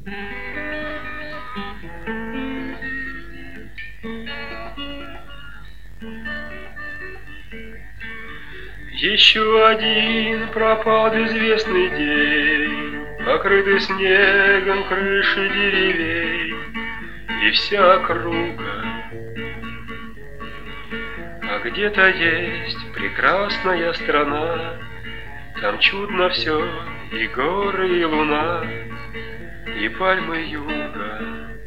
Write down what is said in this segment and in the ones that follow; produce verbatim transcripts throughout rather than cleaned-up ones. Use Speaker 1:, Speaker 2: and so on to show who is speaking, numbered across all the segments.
Speaker 1: Еще один пропал безвестный день, покрытый снегом крыши деревень и вся округа. А где-то есть прекрасная страна, там чудно все, и горы, и луна, и пальмы юга.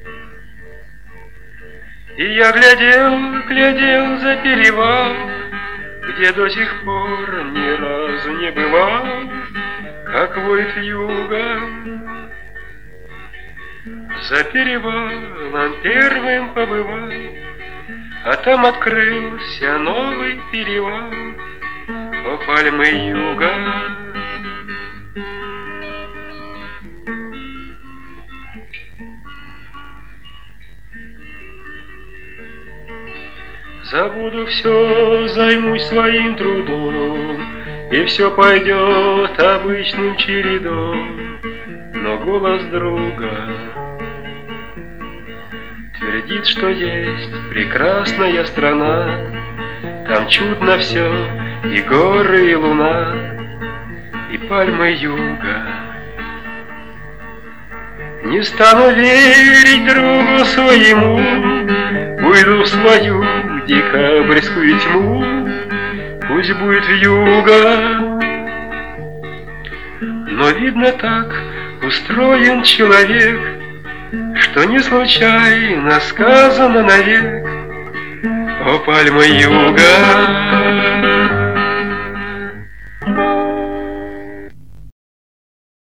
Speaker 1: И я глядел, глядел за перевал, где до сих пор ни разу не бывал, как воет вьюга. За перевалом первым побывал, а там открылся новый перевал, о пальмы юга. Забуду все, займусь своим трудом, и все пойдет обычным чередом. Но голос друга твердит, что есть прекрасная страна, там чудно все, и горы, и луна, и пальмы юга. Не стану верить другу своему, уйду в свою декабрьскую тьму, пусть будет вьюга. Но видно, так устроен человек, что не случайно сказано навек, о пальмы юга.